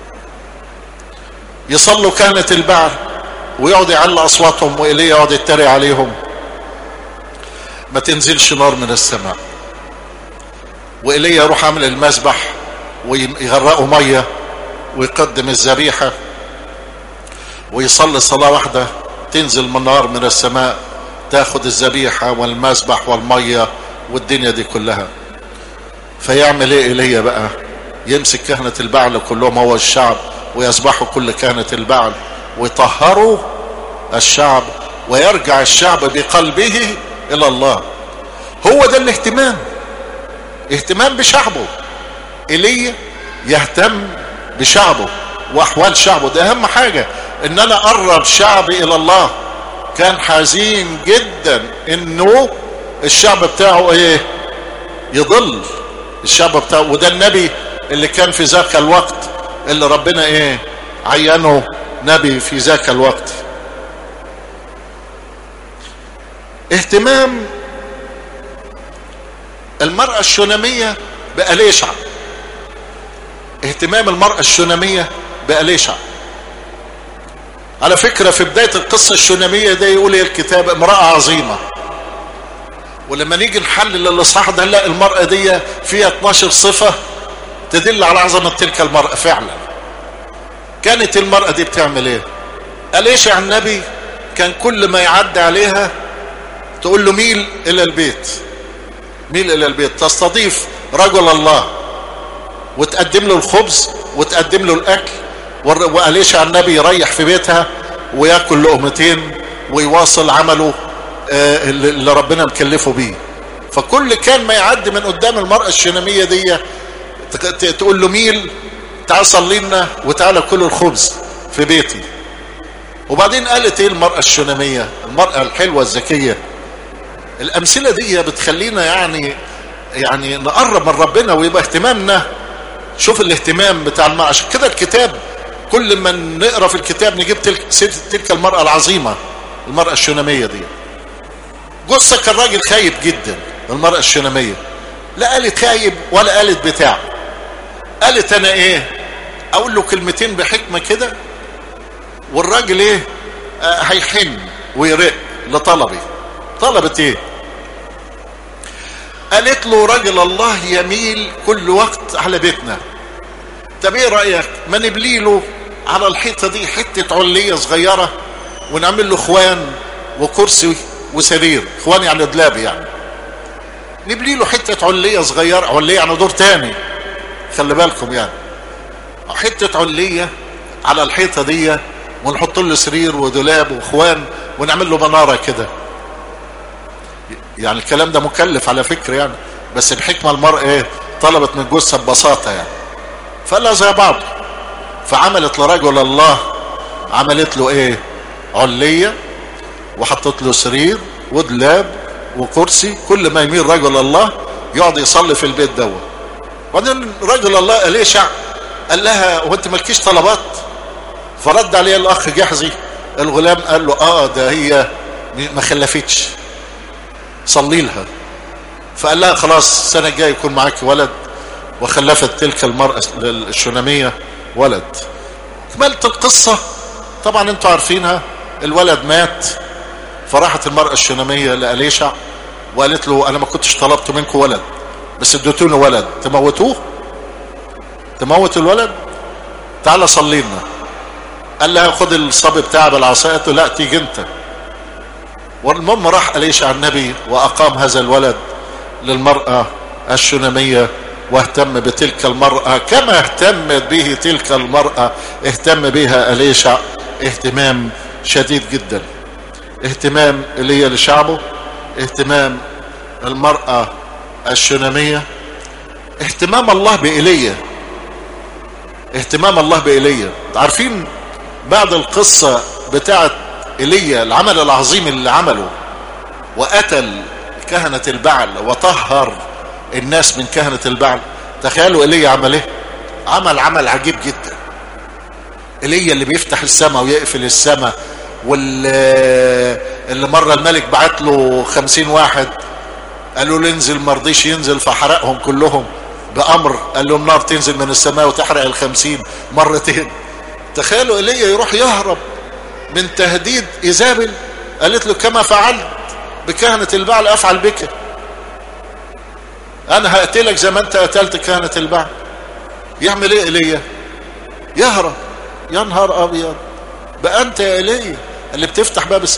يصلوا كهنة البعل ويقعد يعلى اصواتهم، وإليه يقعد يتريق عليهم، ما تنزلش نار من السماء. وإليه يروح عامل المذبح ويغرقوا ميه ويقدم الذبيحة، ويصلي صلاة واحدة تنزل من نار من السماء تاخد الذبيحة والمذبح والميه والدنيا دي كلها. فيعمل ايه إليه بقى؟ يمسك كهنة البعل كلهم هو الشعب، ويذبحوا كل كهنة البعل ويطهروا الشعب، ويرجع الشعب بقلبه الى الله. هو ده الاهتمام، اهتمام بشعبه. إيليا يهتم بشعبه واحوال شعبه، ده اهم حاجة، ان انا اقرب شعبي الى الله. كان حزين جدا انه الشعب بتاعه ايه؟ يضل الشعب بتاعه. وده النبي اللي كان في ذاك الوقت، اللي ربنا ايه؟ عينه نبي في ذاك الوقت. اهتمام المرأة الشونامية بأليشع. اهتمام المرأة الشونامية بأليشع. على فكرة في بداية القصة الشونامية ده يقول الكتاب امرأة عظيمة، ولما نيجي نحلل الاصحاح ده نلاقي المرأة دي فيها 12 صفة تدل على عظمة تلك المرأة فعلا. كانت المرأة دي بتعمل ايه؟ أليشع النبي كان كل ما يعدي عليها تقول له ميل الى البيت، ميل الى البيت، تستضيف رجل الله وتقدم له الخبز وتقدم له الاكل، وأليشع النبي يريح في بيتها وياكل لقمتين ويواصل عمله اللي ربنا مكلفه بيه. فكل كان ما يعدي من قدام المرأة الشونامية دي تقول له ميل، تعال صلي لنا وتعالى كل الخبز في بيتي. وبعدين قالت ايه المرأة الشونامية، المرأة الحلوة الذكية؟ الامثلة دي بتخلينا يعني نقرب من ربنا ويبقى اهتمامنا. شوف الاهتمام بتاع المرأة. عشان كده الكتاب كل ما نقرأ في الكتاب نجيب تلك المرأة العظيمة، المرأة الشونامية دي. جوزها كان راجل خايب جدا، المرأة الشونامية لا قالت خايب ولا قالت بتاع، قالت انا ايه اقول له كلمتين بحكمة كده والراجل ايه هيحن ويرق لطلبي. طلبت ايه؟ قالت له رجل الله يميل كل وقت على بيتنا، طب ايه رأيك ما نبلي له على الحيطة دي حتة علية صغيرة ونعمل له خوان وكرسي وسرير. خوان يعني دلاب، يعني نبلي له حتة علية صغيرة، علية يعني دور تاني، خلي بالكم يعني حتة علية على الحيطة دي ونحط له سرير ودولاب وخوان ونعمل له منارة كده. يعني الكلام ده مكلف على فكرة يعني، بس بحكمة المرأة ايه طلبت من جوزها ببساطة يعني، فقالها زي بعض. فعملت لرجل الله، عملت له ايه علية وحطت له سرير ودلاب وكرسي، كل ما يميل رجل الله يقعد يصلي في البيت دوت. وبعدين رجل الله أليشع قال لها وانت مالكيش طلبات؟ فرد عليه الاخ جحزي الغلام قال له ده هي ما خلفتش، صلي لها. فقال لها خلاص السنة الجاية يكون معاك ولد، وخلفت تلك المرأة الشونامية ولد. كملت القصة طبعا انتوا عارفينها، الولد مات. فراحت المرأة الشونامية لأليشع وقالت له انا ما كنتش طلبت منكم ولد بس اديتوني ولد، تموتوه؟ تموت الولد؟ تعال صلي لنا. قال لها خد الصبي بتاعي بالعصايه. قالت له لا تيجي انت. والمهم راح أليشع النبي واقام هذا الولد للمرأة الشونامية، واهتم بتلك المرأة كما اهتمت به تلك المرأة، اهتم بها أليشع اهتمام شديد جدا. اهتمام ايليا لشعبه، اهتمام المرأة الشونامية، اهتمام الله بإيليا، اهتمام الله بإيليا. عارفين بعد القصة بتاعت إيليا العمل العظيم اللي عمله وقتل كهنة البعل وطهر الناس من كهنة البعل، تخيلوا إيليا عمل ايه؟ عمل عجيب جدا. إيليا اللي بيفتح السماء ويقفل السماء، واللي مرة الملك بعت له 50 واحد قالوا له انزل، مرضيش ينزل فحرقهم كلهم بأمر، قال لهم نار تنزل من السماء وتحرق 50 مرتين. تخيلوا إيليا يروح يهرب من تهديد إيزابل، قالت له كما فعلت بكهنة البعل أفعل بك، أنا هقتلك زي ما أنت قتلت كهنة البعل. يعمل إيه إيليا؟ يهرب. يا نهار أبيض، بقى أنت يا إيليا اللي بتفتح باب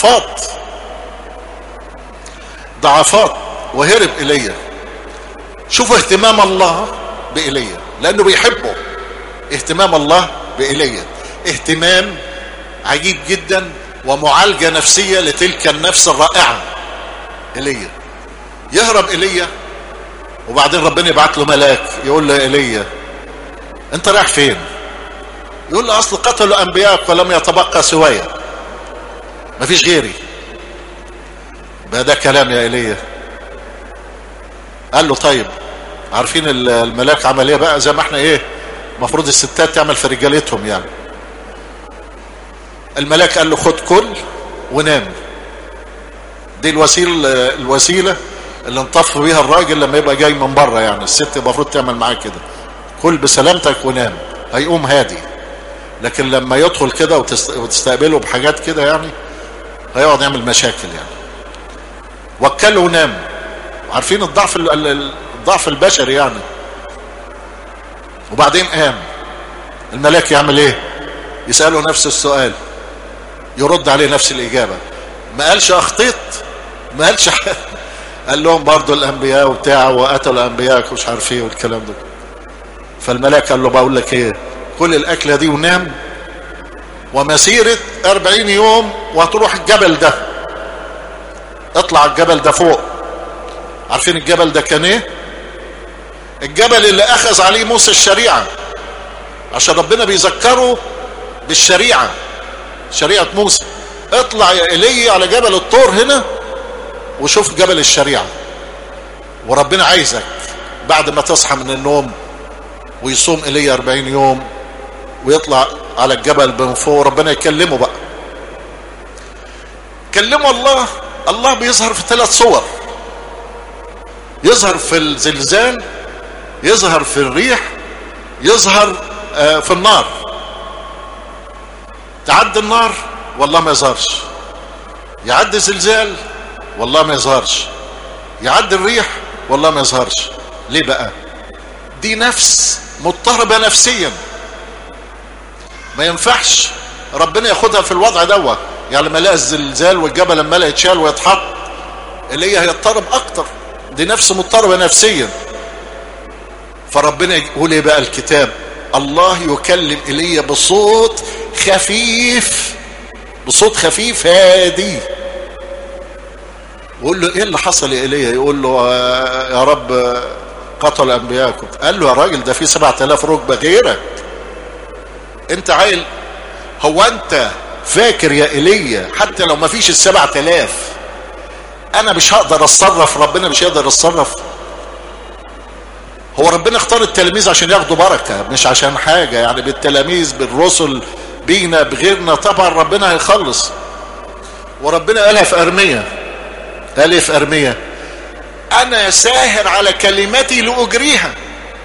ضعفات. وهرب إيليا. شوفوا اهتمام الله بإيليا لأنه بيحبه. اهتمام الله بإيليا اهتمام عجيب جدا، ومعالجة نفسية لتلك النفس الرائعة. إيليا يهرب إيليا، وبعدين ربنا يبعت له ملاك يقول له إيليا انت رايح فين؟ يقول له اصل قتلوا انبياءك ولم يتبقى سوايا، مفيش غيري. بقى ده كلام يا إيليا. قال له طيب، عارفين الملاك عمل ايه بقى؟ زي ما احنا ايه مفروض الستات تعمل في رجالتهم يعني. الملاك قال له خد كل ونام. دي الوسيلة اللي انطف بيها الراجل لما يبقى جاي من بره، يعني الست المفروض تعمل معاه كده، كل بسلامتك ونام، هيقوم هادي. لكن لما يدخل كده وتستقبله بحاجات كده يعني هيقعد يعمل مشاكل يعني. وكله ونام. عارفين الضعف البشري يعني. وبعدين قام الملاك يعمل ايه؟ يسأله نفس السؤال، يرد عليه نفس الإجابة. ما قالش أخطيت، ما قالش قال لهم برضو الأنبياء وبتاع وقتلوا الأنبياء ومش عارف ايه والكلام ده. فالملاك قال له بقول لك ايه، كل الأكلة دي ونام، ومسيرة 40 يوم وهتروح الجبل ده، اطلع الجبل ده فوق. عارفين الجبل ده كان ايه؟ الجبل اللي أخذ عليه موسى الشريعة، عشان ربنا بيذكره بالشريعة، شريعة موسى. اطلع يا إيليا على جبل الطور هنا وشوف جبل الشريعة. وربنا عايزك بعد ما تصحى من النوم ويصوم إيليا 40 يوم ويطلع على الجبل من فوق، ربنا يكلمه بقى. كلمه الله بيظهر في 3 صور. يظهر في الزلزال، يظهر في الريح، يظهر في النار. تعدي النار والله ما يظهرش، يعدي الزلزال والله ما يظهرش، يعدي الريح والله ما يظهرش. ليه بقى؟ دي نفس مضطربة نفسيا، ما ينفعش ربنا ياخدها في الوضع دوت. يعني لما لقى الزلزال والجبل لما لا يتشال ويتحط، اللي هيضطرب اكتر، دي نفس مضطربة نفسيا. فربنا يقول ايه بقى الكتاب؟ الله يكلم إيليا بصوت خفيف، بصوت خفيف هادي. يقول له ايه اللي حصل يا إيليا؟ يقول له يا رب قتل انبياءكم. قال له يا راجل ده في 7000 ركبة غيرك، انت عايل؟ هو انت فاكر يا إيليا حتى لو ما فيش 7000 انا مش هقدر اتصرف؟ ربنا مش هيقدر يتصرف؟ هو ربنا اختار التلاميذ عشان ياخدوا بركة، مش عشان حاجة يعني. بالتلاميذ، بالرسل، بينا، بغيرنا، طبعا ربنا هيخلص. وربنا قالها في أرمية، قال ايه في أرمية؟ انا ساهر على كلمتي لأجريها.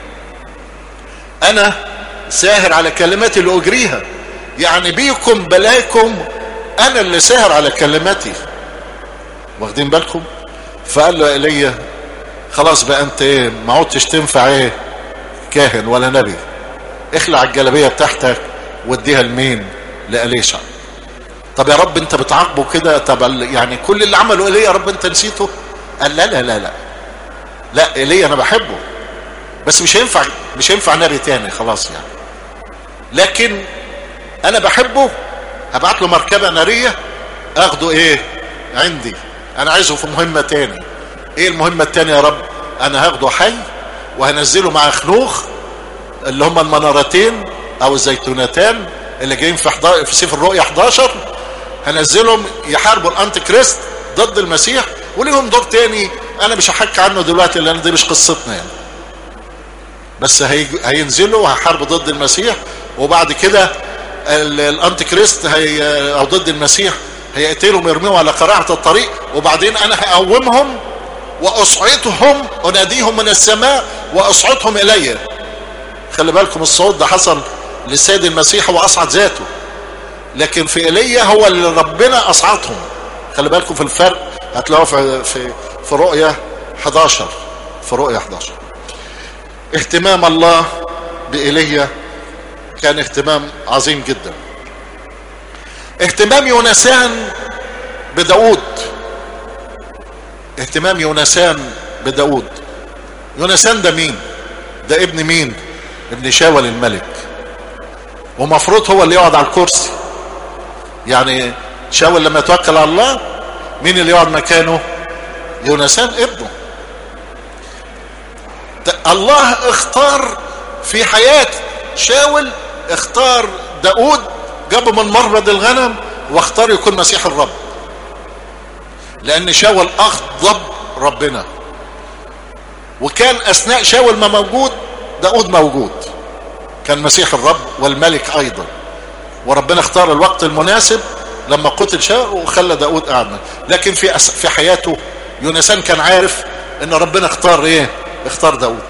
انا ساهر على كلمتي لأجريها، يعني بيكم بلاكم انا اللي ساهر على كلمتي. واخدين بالكم؟ فقال له إيليا خلاص بقى انت ايه، ما عدتش تنفع ايه كاهن ولا نبي، اخلع الجلابيه بتاعتك واديها لمين؟ لإليشع. طب يا رب انت بتعاقبه كده؟ طب يعني كل اللي عمله إيليا يا رب انت نسيته؟ قال لا لا لا لا لا، إيليا انا بحبه بس مش هينفع نبي تاني خلاص يعني. لكن انا بحبه، هبعت له مركبه ناريه اخده ايه عندي، انا عايزه في مهمه تاني. ايه المهمة التانية يا رب؟ انا هاخده حي وهنزله مع خنوخ اللي هم المنارتين او الزيتونتان اللي جايين في سفر الرؤيا 11، هنزلهم يحاربوا الانتي كريست ضد المسيح، وليهم دور تاني انا مش هحكي عنه دلوقتي لان دي مش قصتنا يعني. بس هينزلوا وهيحاربوا ضد المسيح، وبعد كده الانتي كريست او ضد المسيح هيقتلهم ويرميهم على قراعة الطريق، وبعدين انا هقومهم واصعدهم، اناديهم من السماء واصعدهم الي. خلي بالكم الصعود ده حصل للسيد المسيح واصعد ذاته، لكن في ايليا هو اللي ربنا اصعدهم. خلي بالكم في الفرق، هتلاقوه في رؤيا 11. في رؤيا 11 اهتمام الله بايليا كان اهتمام عظيم جدا. اهتمام يونسان بداود، اهتمام يونسان بداود. يونسان ده مين؟ ده ابن مين؟ ابن شاول الملك، ومفروض هو اللي يقعد على الكرسي. يعني شاول لما يتوكل على الله مين اللي يقعد مكانه؟ يونسان ابنه. الله اختار في حياة شاول، اختار داود، جابه من مربد الغنم واختار يكون مسيح الرب، لان شاول اغضب ربنا. وكان اثناء شاول ما موجود داود موجود، كان مسيح الرب والملك ايضا، وربنا اختار الوقت المناسب لما قتل شاول وخلى داود قاعد. لكن في حياته يونسان كان عارف ان ربنا اختار ايه؟ اختار داود.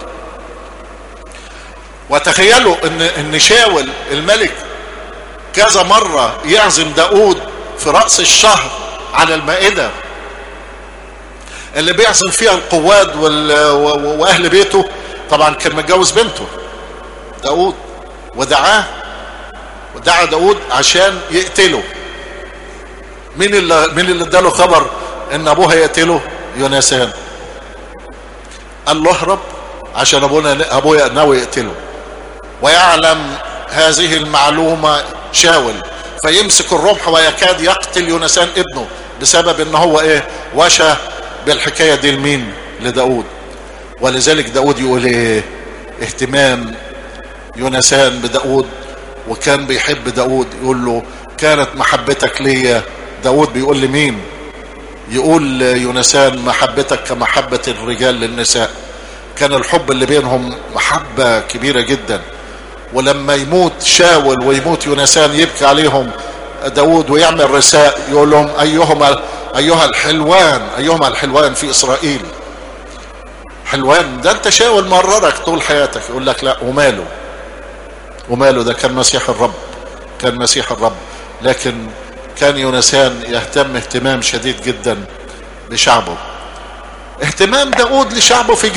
وتخيلوا ان شاول الملك كذا مرة يعزم داود في رأس الشهر على المائدة اللي بيعزم فيها القواد واهل بيته. طبعا كان متجوز بنته داود، ودعا داود عشان يقتله. مين اللي اداله خبر ان ابوه هيقتله؟ يونسان. قال له اهرب عشان ابويا ناوي يقتله. ويعلم هذه المعلومة شاول، فيمسك الرمح ويكاد يقتل يونسان ابنه بسبب ان هو ايه؟ وشى بالحكاية دي لمين؟ لداود. ولذلك داود يقول ايه؟ اهتمام يونسان بداود، وكان بيحب داود. يقول له كانت محبتك ليا. داود بيقول لمين؟ يقول يونسان محبتك كمحبة الرجال للنساء. كان الحب اللي بينهم محبة كبيرة جدا. ولما يموت شاول ويموت يونسان يبكي عليهم داود ويعمل رساء يقول لهم ايها الحلوان في اسرائيل. حلوان ده انت شاول مررك طول حياتك. يقول لك لا، وماله ده كان مسيح الرب. لكن كان يونسان يهتم اهتمام شديد جدا بشعبه. اهتمام داود لشعبه في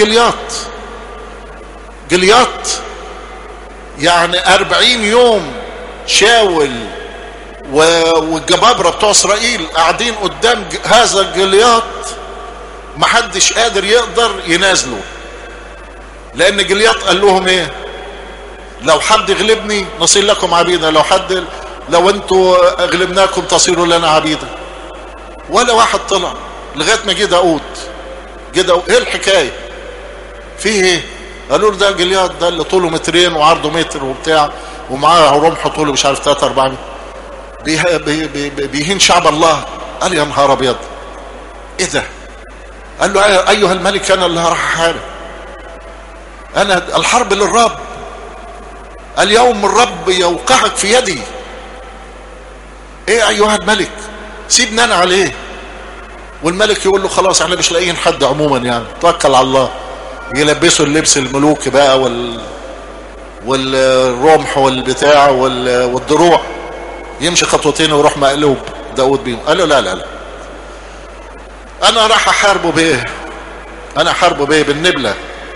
جليات يعني 40 يوم شاول والجبابرة بتوع اسرائيل قاعدين قدام هذا الجليات، محدش يقدر ينازله. لان جليات قال لهم ايه؟ لو حد يغلبني نصير لكم عبيدا، لو انتوا غلبناكم تصيروا لنا عبيدا. ولا واحد طلع لغايه ما جه داود. ايه الحكايه؟ فيه ايه؟ قالوا له ده جليات ده اللي طوله 2 وعرضه 1 وبتاع، ومعاه رمح طوله مش عارف 3-4 متر، بيهين شعب الله. قال يا نهار ابيض، ايه ده؟ قال له ايها الملك انا اللي هروح احارب، انا الحرب للرب، اليوم الرب يوقعك في يدي. ايه ايها الملك، سيبني انا عليه. والملك يقول له خلاص احنا مش لاقيين حد عموما، يعني توكل على الله. يلبسوا اللبس الملوكي بقى والرمح والبتاع والدروع، يمشي خطوتين ويروح مقلوب داود بيهم. قال له لا انا راح احاربه بايه؟ انا احاربه بايه؟ بالنبلة،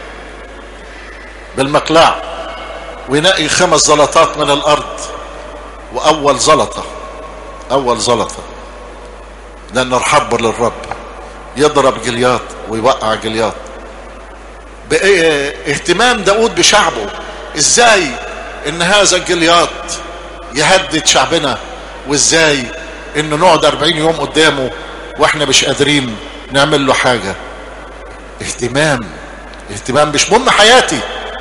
بالمقلاع. وينقي 5 زلطات من الارض، واول زلطة لان الحرب للرب. يضرب جليات ويوقع جليات. بايه؟ اهتمام داود بشعبه. ازاي ان هذا الجليات يهدد شعبنا، وازاي انه نقعد 40 يوم قدامه واحنا مش قادرين نعمل له حاجة. اهتمام مش مهم حياتي.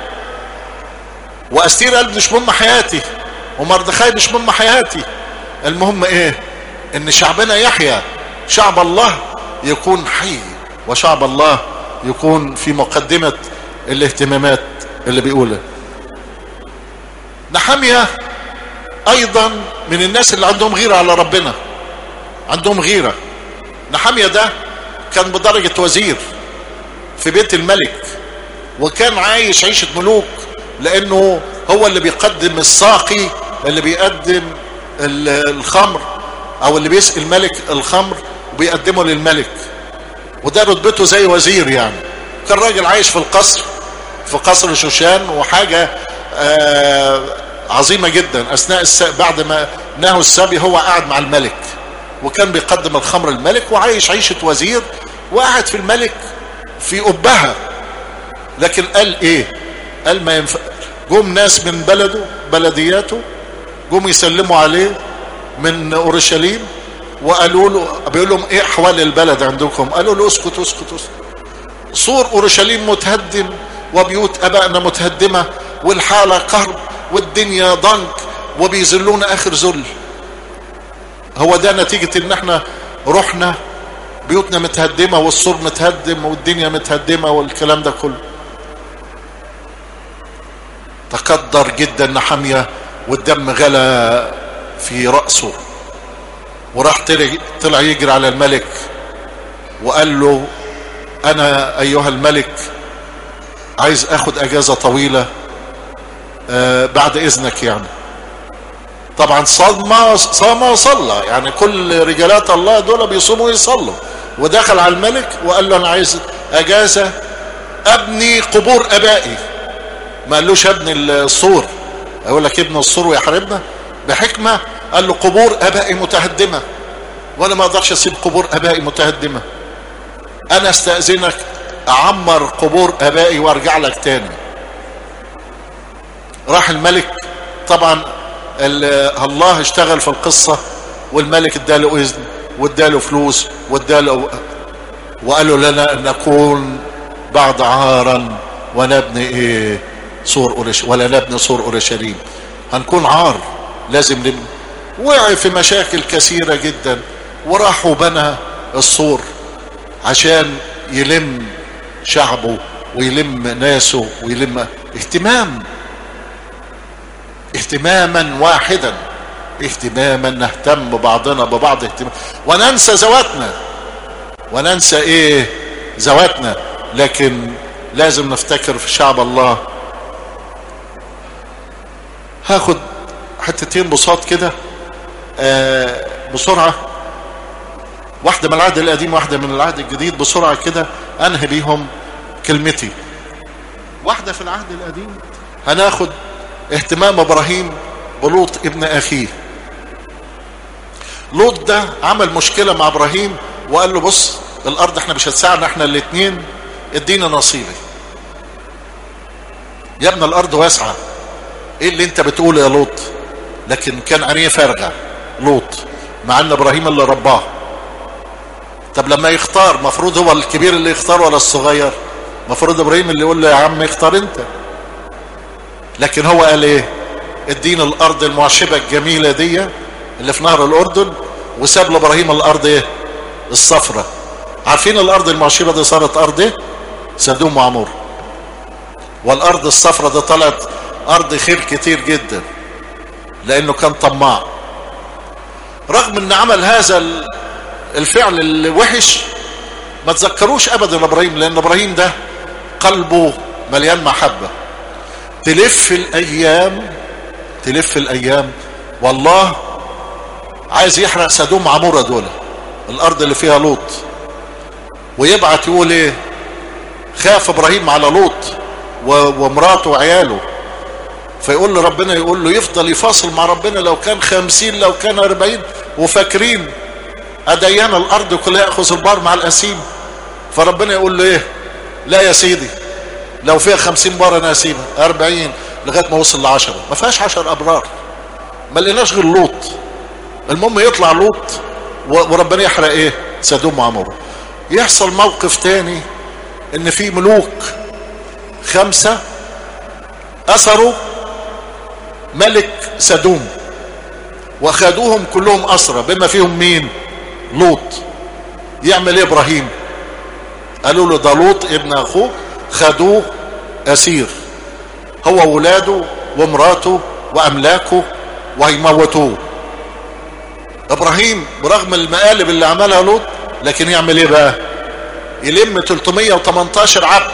واستير قال مش مهم حياتي، ومردخاي مش مهم حياتي. المهم ايه؟ ان شعبنا يحيا، شعب الله يكون حي، وشعب الله يكون في مقدمة الاهتمامات اللي بيقولها. نحمية ايضا من الناس اللي عندهم غيرة على ربنا، عندهم غيرة. نحمية ده كان بدرجة وزير في بيت الملك، وكان عايش عيشة ملوك، لانه هو اللي بيقدم الساقي، اللي بيقدم الخمر، او اللي بيسقي الملك الخمر وبيقدمه للملك. وده رتبته زي وزير يعني. كان راجل عايش في القصر، في قصر شوشان، وحاجة عظيمة جدا. اثناء بعد ما نهوا السبي هو قاعد مع الملك، وكان بيقدم الخمر للملك، وعايش عيشة وزير، وقاعد في الملك في أبها. لكن قال ايه؟ قال ما ينفع. جم ناس من بلدياته جم يسلموا عليه من اورشليم، وقالوا له، بيقول لهم ايه احوال البلد عندكم؟ قالوا له اسكت. سور اورشليم متهدم، وبيوت ابائنا متهدمة، والحالة قهر، والدنيا ضنك، وبيذلونا اخر ذل. هو ده نتيجة ان احنا رحنا بيوتنا متهدمة، والسور متهدم، والدنيا متهدمة، والكلام ده كله. تقدر جدا نحمية، والدم غلى في رأسه، وراح طلع يجري على الملك، وقال له انا ايها الملك عايز اخد اجازة طويلة بعد اذنك يعني. طبعا صام وصلى، يعني كل رجالات الله دول بيصوموا ويصلوا، ودخل على الملك وقال له انا عايز اجازة ابني قبور ابائي. ما قالوش ابني السور، اقول لك ابن السور ويحاربنا بحكمة. قال له قبور ابائي متهدمة، وانا ما اقدرش اسيب قبور ابائي متهدمة، انا استأذنك اعمر قبور ابائي وارجع لك تاني. راح الملك، طبعا الله اشتغل في القصة، والملك اداله اذن واداله فلوس واداله، وقالوا لنا ان نكون بعد عارا ونبني ايه سور اورشليم، ولا نبني سور اورشليم، هنكون عار لازم نبني. وقع في مشاكل كثيرة جدا، وراح وبنى السور عشان يلم شعبه ويلم ناسه ويلم اهتماما واحدا، اهتماما نهتم بعضنا ببعض اهتمام، وننسى ذواتنا وننسى ايه ذواتنا، لكن لازم نفتكر في شعب الله. هاخد حتتين بساط كده بسرعة، واحدة من العهد القديم واحدة من العهد الجديد بسرعة كده انهي بيهم كلمتي. واحدة في العهد القديم هناخد اهتمام ابراهيم بلوط ابن اخيه. لوط ده عمل مشكلة مع ابراهيم وقال له بص الارض احنا مش هتساعدنا احنا الاتنين، ادينا نصيبي. يا ابن الارض واسعة، ايه اللي انت بتقوله يا لوط؟ لكن كان عينيه فارغة لوط، مع ان ابراهيم اللي رباه. طب لما يختار مفروض هو الكبير اللي يختار ولا الصغير؟ مفروض ابراهيم اللي يقول له يا عم اختار انت. لكن هو قال ايه؟ ادينا الارض المعشبة الجميلة دي اللي في نهر الاردن، وساب لابراهيم الارض ايه؟ الصفرة. عارفين الارض المعشبة دي صارت ارض ايه؟ سدوم وعمور. والارض الصفرة دي طلعت ارض خير كتير جدا، لانه كان طماع. رغم ان عمل هذا الفعل الوحش ما تذكروش ابدا ابراهيم، لان ابراهيم ده قلبه مليان محبة. تلف الايام والله عايز يحرق سدوم عمورة دول، الارض اللي فيها لوط، ويبعت يقول ايه؟ خاف ابراهيم على لوط ومراته وعياله، فيقول له ربنا، يقول له يفضل يفاصل مع ربنا لو كان 50 لو كان 40، وفاكرين أديان الأرض كلها يأخذ البار مع الأسيم. فربنا يقول له إيه؟ لا يا سيدي، لو فيها 50 بار أنا أسيبها 40 لغاية ما وصل ل10، ما فيهاش 10 أبرار، ما لقيناش غير لوط. المهم يطلع لوط وربنا يحرق إيه؟ سدوم وعمورة. يحصل موقف تاني إن في ملوك 5 أسروا ملك سدوم وخدوهم كلهم أسرى، بما فيهم مين؟ لوط. يعمل ايه ابراهيم؟ قالوا له ده لوط ابن اخوه، خدوه اسير هو وولاده ومراته واملاكه وهيموتوه. ابراهيم برغم المقالب اللي عملها لوط، لكن يعمل ايه بقى؟ يلم 318 عبد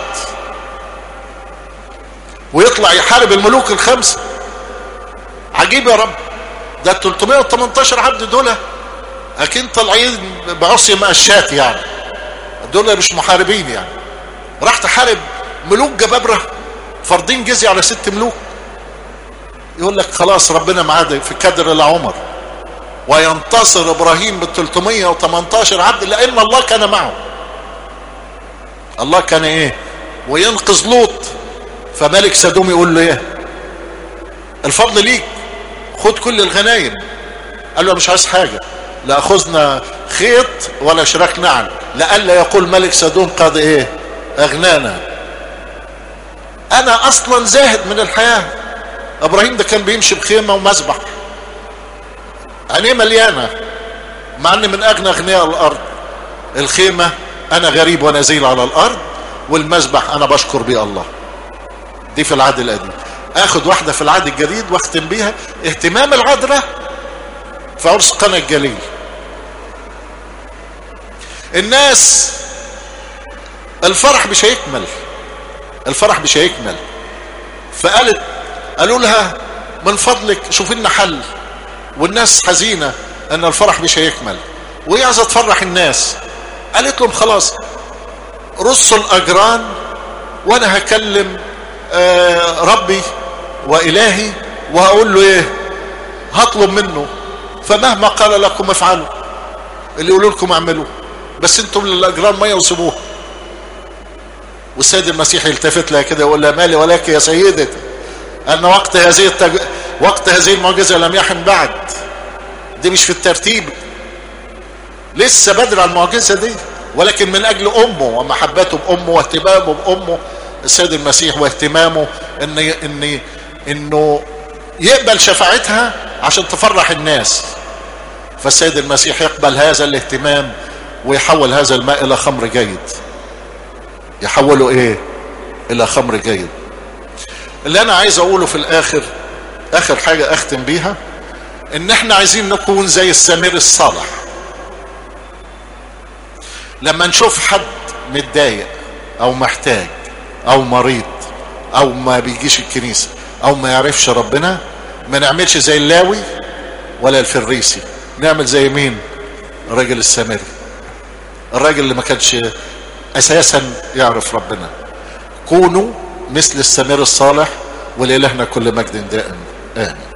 ويطلع يحارب الملوك ال5. عجيب يا رب، ده 318 عبد دول اكيد طالعين بعصي مقشات، يعني دول مش محاربين يعني. راح تحارب ملوك جبابرة فرضين جزية على 6 ملوك. يقول لك خلاص ربنا معاه في كدر العمر، وينتصر ابراهيم بال 318 عبد لان الله كان معه. الله كان ايه؟ وينقذ لوط. فملك سدوم يقول له ايه؟ الفضل ليك، خد كل الغنايم. قال له مش عايز حاجة، لا اخذنا خيط ولا شراك نعل، لألا يقول ملك سدوم قد ايه؟ اغنانا. انا اصلا زاهد من الحياة. ابراهيم ده كان بيمشي بخيمة ومذبح، عينيه مليانة، مع ان من اغنى اغنياء الارض. الخيمة انا غريب ونزيل على الارض، والمذبح انا بشكر بيه الله. دي في العهد القديم. اخد واحدة في العهد الجديد واختم بيها، اهتمام العذراء في عرس قنا الجليل. الناس الفرح مش هيكمل، الفرح مش هيكمل. قالوا لها من فضلك شوف لنا حل، والناس حزينة ان الفرح مش هيكمل وهي عايزة تفرح الناس. قالت لهم خلاص رصوا الاجران وانا هكلم ربي والهي وهقول له ايه، هطلب منه، فمهما قال لكم افعلوا، اللي يقولوا لكم اعملوا، بس انتم للاجران ميه وسيبوها. والسيد المسيح يلتفت لها كده ويقول لها مالي ولك يا سيدتي، ان وقت هذه المعجزه لم يحن بعد، دي مش في الترتيب، لسه بدري على المعجزه دي، ولكن من اجل امه ومحبته بامه واهتمامه بامه السيد المسيح، واهتمامه انه يقبل شفاعتها عشان تفرح الناس. فالسيد المسيح يقبل هذا الاهتمام ويحول هذا الماء الى خمر جيد. يحوله ايه؟ الى خمر جيد. اللي انا عايز اقوله في الاخر، اخر حاجة اختم بيها، ان احنا عايزين نكون زي السمير الصالح. لما نشوف حد متضايق او محتاج او مريض او ما بيجيش الكنيسة او ما يعرفش ربنا، ما نعملش زي اللاوي ولا الفريسي، نعمل زي مين؟ الراجل السامري، الراجل اللي ما كانش اساسا يعرف ربنا. كونوا مثل السمير الصالح، ولإلهنا كل مجد دائم. آمين.